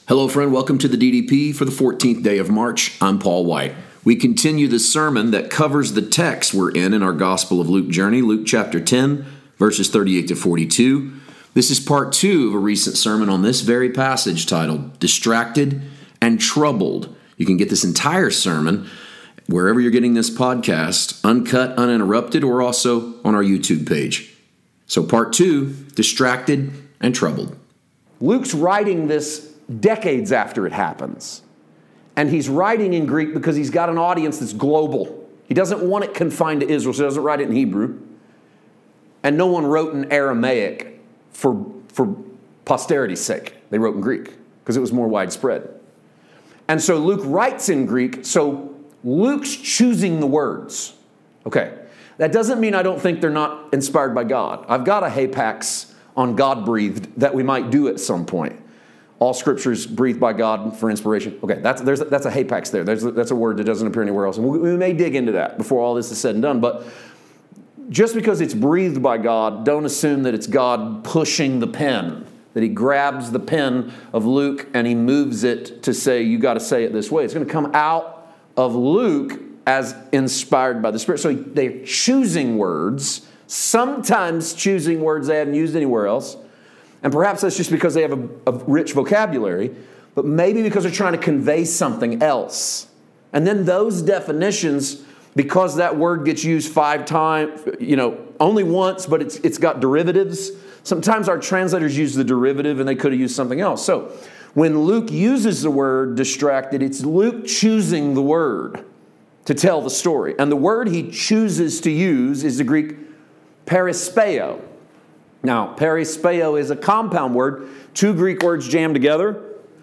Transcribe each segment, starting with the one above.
Hello, friend. Welcome to the DDP for the 14th day of March. I'm Paul White. We continue the sermon that covers the text we're in our Gospel of Luke journey, Luke chapter 10, verses 38 to 42. This is part 2 of a recent sermon on this very passage titled Distracted and Troubled. You can get this entire sermon wherever you're getting this podcast, uncut, uninterrupted, or also on our YouTube page. So part 2, Distracted and Troubled. Luke's writing this decades after it happens. And he's writing in Greek because he's got an audience that's global. He doesn't want it confined to Israel, so he doesn't write it in Hebrew. And no one wrote in Aramaic for posterity's sake. They wrote in Greek because it was more widespread. And so Luke writes in Greek, so Luke's choosing the words. Okay, that doesn't mean I don't think they're not inspired by God. I've got a hapax on God-breathed that we might do at some point. All scriptures breathed by God for inspiration. Okay, that's a hapax there. That's a word that doesn't appear anywhere else. And we may dig into that before all this is said and done. But just because it's breathed by God, don't assume that it's God pushing the pen, that he grabs the pen of Luke and he moves it to say, you got to say it this way. It's going to come out of Luke as inspired by the Spirit. So they're choosing words, sometimes choosing words they haven't used anywhere else. And perhaps that's just because they have a rich vocabulary, but maybe because they're trying to convey something else. And then those definitions, because that word gets used 5 times, only once, but it's got derivatives. Sometimes our translators use the derivative and they could have used something else. So when Luke uses the word distracted, it's Luke choosing the word to tell the story. And the word he chooses to use is the Greek perispeo. Now, perispeo is a compound word, 2 Greek words jammed together.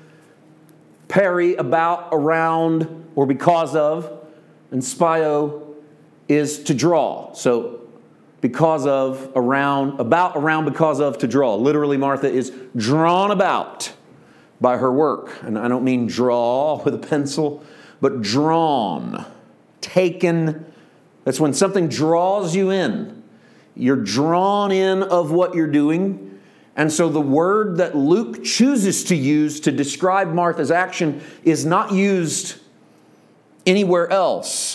Peri, about, around, or because of, and spio is to draw. So, because of, around, about, around, because of, to draw. Literally, Martha is drawn about by her work. And I don't mean draw with a pencil, but drawn, taken. That's when something draws you in. You're drawn in of what you're doing. And so the word that Luke chooses to use to describe Martha's action is not used anywhere else.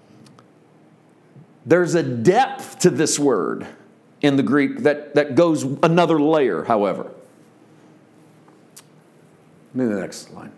There's a depth to this word in the Greek that goes another layer, however. Maybe the next line.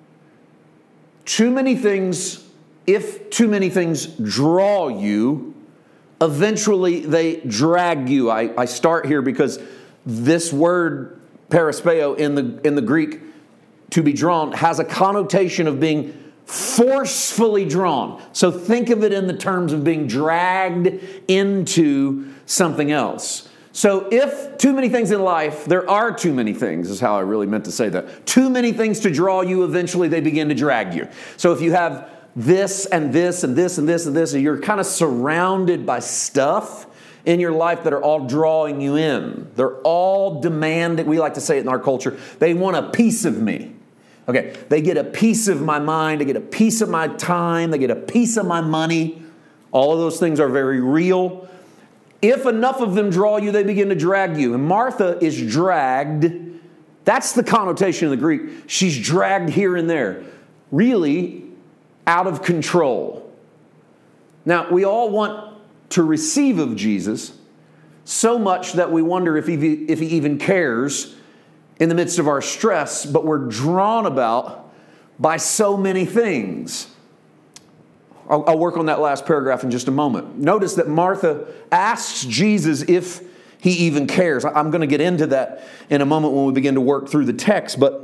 If too many things draw you, eventually they drag you. I start here because this word perispeo in the Greek, to be drawn, has a connotation of being forcefully drawn. So think of it in the terms of being dragged into something else. So if too many things in life, there are too many things, is how I really meant to say that. Too many things to draw you, eventually they begin to drag you. So if you have this and this and this and this and this, and you're kind of surrounded by stuff in your life that are all drawing you in. They're all demanding, we like to say it in our culture, they want a piece of me. Okay, they get a piece of my mind, they get a piece of my time, they get a piece of my money. All of those things are very real. If enough of them draw you, they begin to drag you. And Martha is dragged. That's the connotation of the Greek. She's dragged here and there. Really, out of control. Now, we all want to receive of Jesus so much that we wonder if he even cares in the midst of our stress, but we're drawn about by so many things. I'll work on that last paragraph in just a moment. Notice that Martha asks Jesus if he even cares. I'm going to get into that in a moment when we begin to work through the text, but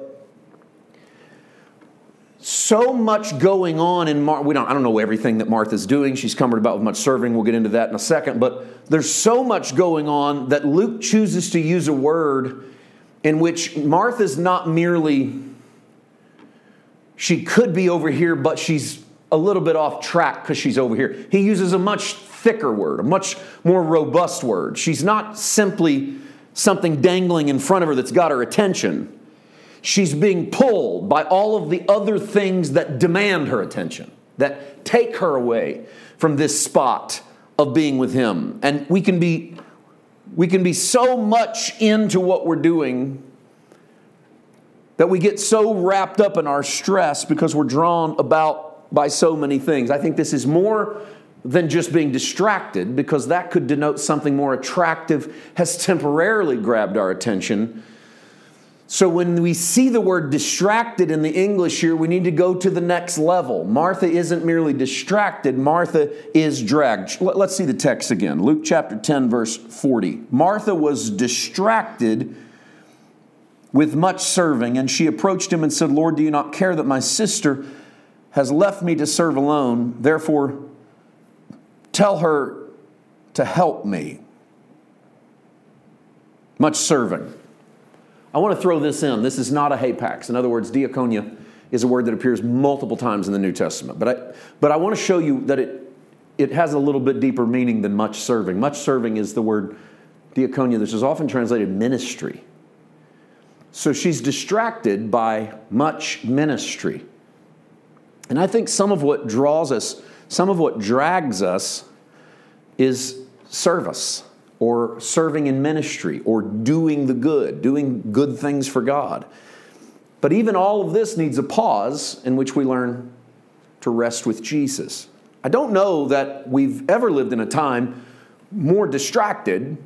so much going on in I don't know everything that Martha's doing. She's cumbered about with much serving. We'll get into that in a second. But there's so much going on that Luke chooses to use a word in which Martha's not merely, she could be over here, but she's a little bit off track because she's over here. He uses a much thicker word, a much more robust word. She's not simply something dangling in front of her that's got her attention. She's being pulled by all of the other things that demand her attention, that take her away from this spot of being with him. And we can be so much into what we're doing That we get so wrapped up in our stress because we're drawn about by so many things. I think this is more than just being distracted, because that could denote something more attractive has temporarily grabbed our attention. So when we see the word distracted in the English here, we need to go to the next level. Martha isn't merely distracted, Martha is dragged. Let's see the text again. Luke chapter 10, verse 40. Martha was distracted with much serving, and she approached him and said, Lord, do you not care that my sister has left me to serve alone? Therefore, tell her to help me. Much serving. I want to throw this in. This is not a hapax. In other words, diakonia is a word that appears multiple times in the New Testament. But I want to show you that it has a little bit deeper meaning than much serving. Much serving is the word diakonia, which is often translated ministry. So she's distracted by much ministry. And I think some of what draws us, some of what drags us is service, or serving in ministry, or doing good things for God. But even all of this needs a pause in which we learn to rest with Jesus. I don't know that we've ever lived in a time more distracted.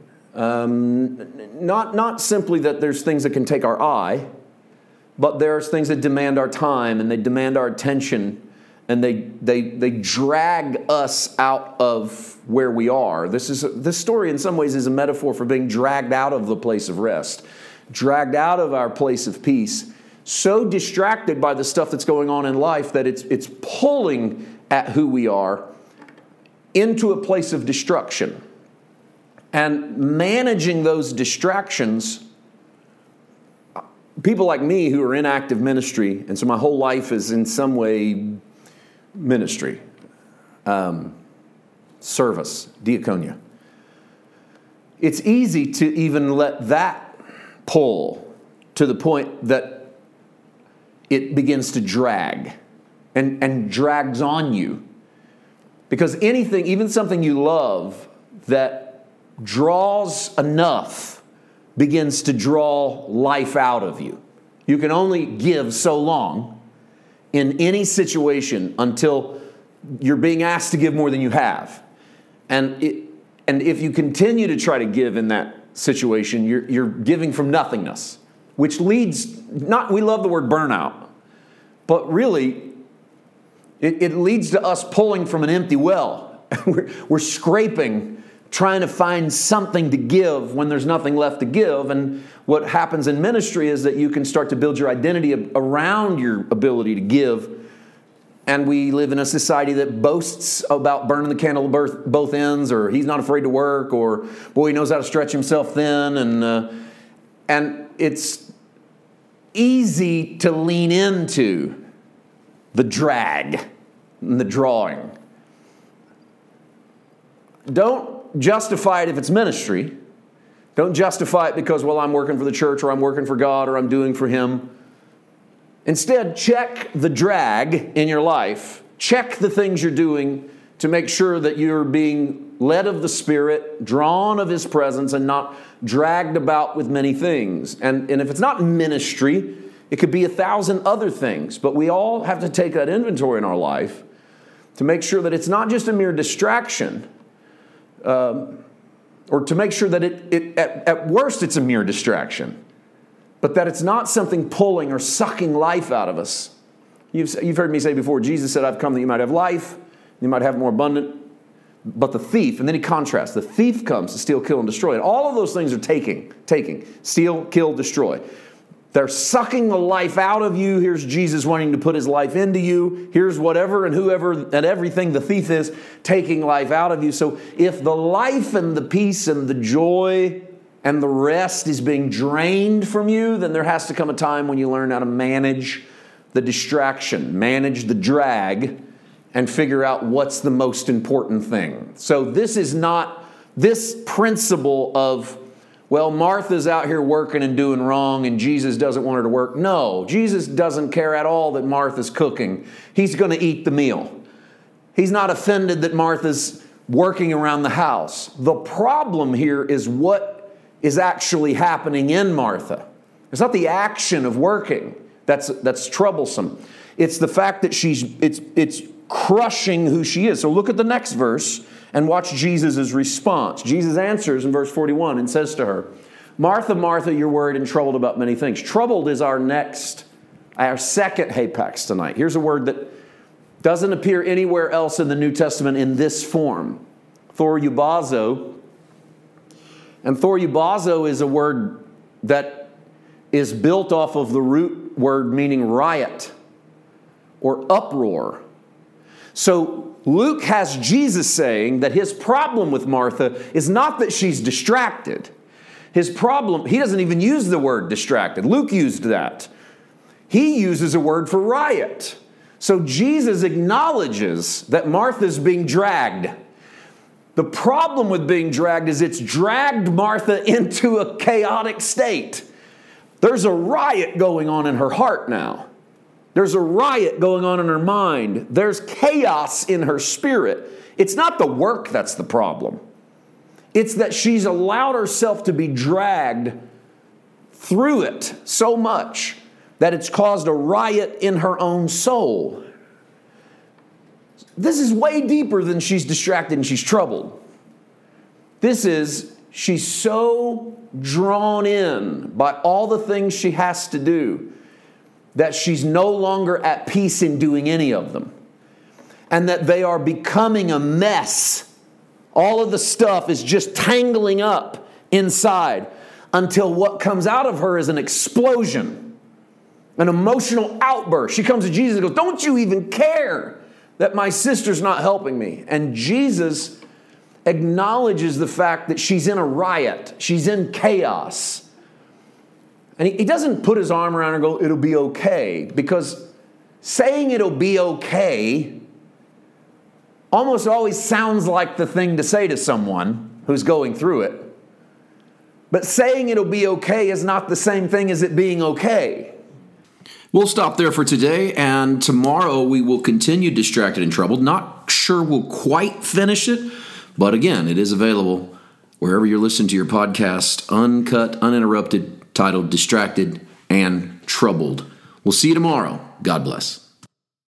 Not simply that there's things that can take our eye, but there's things that demand our time and they demand our attention, and they drag us out of where we are. This story in some ways is a metaphor for being dragged out of the place of rest, dragged out of our place of peace, so distracted by the stuff that's going on in life that it's pulling at who we are into a place of destruction. And managing those distractions, people like me who are in active ministry, and so my whole life is in some way ministry, service, diakonia. It's easy to even let that pull to the point that it begins to drag and drags on you. Because anything, even something you love that draws enough, begins to draw life out of you. You can only give so long in any situation until you're being asked to give more than you have. And if you continue to try to give in that situation, you're giving from nothingness, which leads, we love the word burnout, but really it leads to us pulling from an empty well. We're scraping, trying to find something to give when there's nothing left to give. And what happens in ministry is that you can start to build your identity around your ability to give. And we live in a society that boasts about burning the candle at both ends, or he's not afraid to work, or boy, he knows how to stretch himself thin. And it's easy to lean into the drag and the drawing. Don't justify it if it's ministry. Don't justify it because, well, I'm working for the church, or I'm working for God, or I'm doing for Him. Instead, check the drag in your life. Check the things you're doing to make sure that you're being led of the Spirit, drawn of His presence, and not dragged about with many things. And if it's not ministry, it could be 1,000 other things. But we all have to take that inventory in our life to make sure that it's not just a mere distraction, or to make sure that at worst it's a mere distraction, but that it's not something pulling or sucking life out of us. You've heard me say before, Jesus said, I've come that you might have life, you might have more abundant. But the thief, and then he contrasts, the thief comes to steal, kill, and destroy. And all of those things are taking, steal, kill, destroy. They're sucking the life out of you. Here's Jesus wanting to put His life into you. Here's whatever and whoever and everything the thief is taking life out of you. So if the life and the peace and the joy and the rest is being drained from you, then there has to come a time when you learn how to manage the distraction, manage the drag, and figure out what's the most important thing. So this is not this principle of, well, Martha's out here working and doing wrong and Jesus doesn't want her to work. No, Jesus doesn't care at all that Martha's cooking. He's going to eat the meal. He's not offended that Martha's working around the house. The problem here is what is actually happening in Martha. It's not the action of working that's troublesome. It's the fact that it's crushing who she is. So look at the next verse and watch Jesus' response. Jesus answers in verse 41 and says to her, Martha, Martha, you're worried and troubled about many things. Troubled is our second hapax tonight. Here's a word that doesn't appear anywhere else in the New Testament in this form. Thorubazo. And thorubazo is a word that is built off of the root word meaning riot or uproar. So Luke has Jesus saying that his problem with Martha is not that she's distracted. His problem, he doesn't even use the word distracted. Luke used that. He uses a word for riot. So Jesus acknowledges that Martha's being dragged. The problem with being dragged is it's dragged Martha into a chaotic state. There's a riot going on in her heart now. There's a riot going on in her mind. There's chaos in her spirit. It's not the work that's the problem. It's that she's allowed herself to be dragged through it so much that it's caused a riot in her own soul. This is way deeper than she's distracted and she's troubled. This is, she's so drawn in by all the things she has to do that she's no longer at peace in doing any of them. And that they are becoming a mess. All of the stuff is just tangling up inside until what comes out of her is an explosion, an emotional outburst. She comes to Jesus and goes, don't you even care that my sister's not helping me? And Jesus acknowledges the fact that she's in a riot. She's in chaos. And he doesn't put his arm around her and go, it'll be okay. Because saying it'll be okay almost always sounds like the thing to say to someone who's going through it. But saying it'll be okay is not the same thing as it being okay. We'll stop there for today, and tomorrow we will continue Distracted and Troubled. Not sure we'll quite finish it, but again, it is available wherever you're listening to your podcast, uncut, uninterrupted, titled Distracted and Troubled. We'll see you tomorrow. God bless.